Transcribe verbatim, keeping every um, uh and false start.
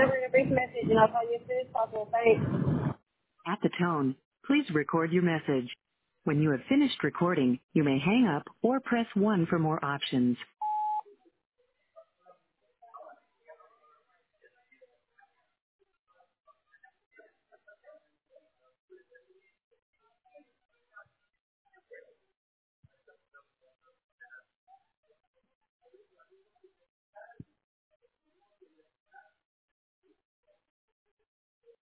delivering a brief message, and I'll call you as soon as possible. Thanks. At the tone, please record your message. When you have finished recording, you may hang up or press one for more options.